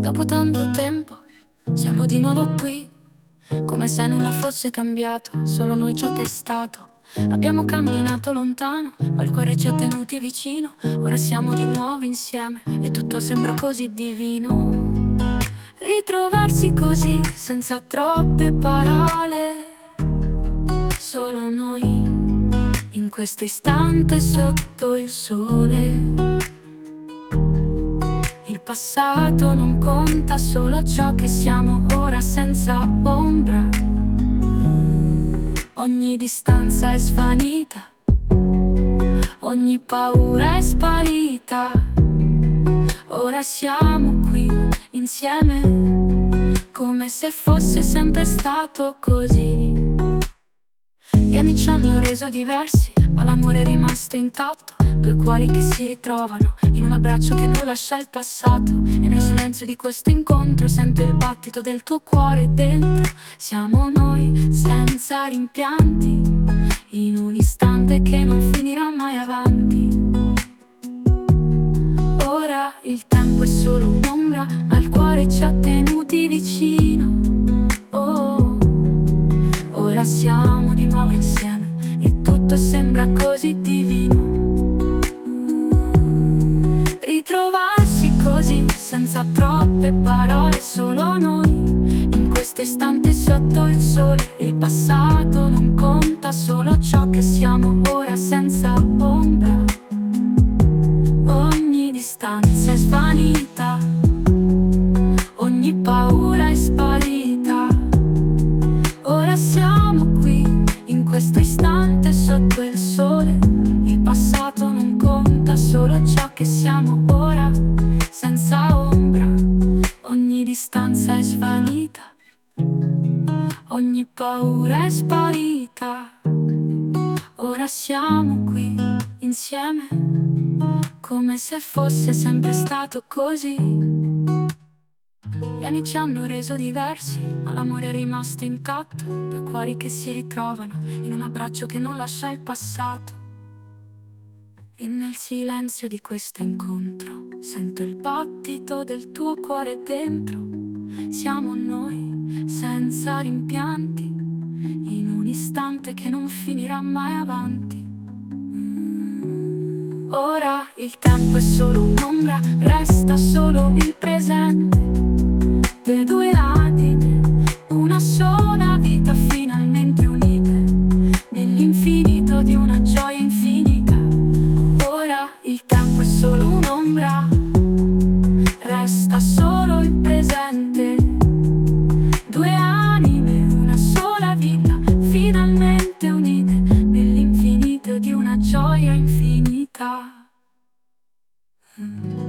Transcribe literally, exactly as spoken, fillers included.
Dopo tanto tempo siamo di nuovo qui, come se nulla fosse cambiato, solo noi ciò che è stato. Abbiamo camminato lontano, ma il cuore ci ha tenuti vicino. Ora siamo di nuovo insieme e tutto sembra così divino. Ritrovarsi così, senza troppe parole, solo noi, in questo istante sotto il sole. Il passato non conta, solo ciò che siamo ora senza ombra. Ogni distanza è svanita, ogni paura è sparita. Ora siamo qui insieme, come se fosse sempre stato così. Gli anni ci hanno reso diversi, ma l'amore è rimasto intatto. Due cuori che si ritrovano in un abbraccio che non lascia il passato. E nel silenzio di questo incontro sento il battito del tuo cuore dentro. Siamo noi senza rimpianti, in un istante che non finirà mai avanti. Ora il tempo è solo un'ombra, ma il cuore ci ha tenuti vicino. Oh, ora siamo di nuovo insieme e tutto sembra così divino. Ritrovarsi così, senza troppe parole, solo noi, in questo istante sotto il sole. Il passato non conta, solo ciò che siamo ora senza ombra. Ogni distanza è svanita, ogni paura è sparita. Ora siamo qui, in questo istante sotto il sole. Il passato non conta, solo ciò che siamo ora senza ombra. Ogni distanza è svanita, ogni paura è sparita. Ora siamo qui insieme, come se fosse sempre stato così. Gli anni ci hanno reso diversi, ma l'amore è rimasto intatto. Due cuori che si ritrovano in un abbraccio che non lascia il passato. E nel silenzio di questo incontro sento il battito del tuo cuore dentro. Siamo noi senza rimpianti, in un istante che non finirà mai avanti. Ora il tempo è solo un'ombra, resta solo il presente. Le due anime, una sola vita finalmente unite, nell'infinito di una gioia infinita. Ora il tempo è solo un'ombra, resta solo il presente. Due anime, una sola vita finalmente unite, nell'infinito di una gioia infinita. Mm.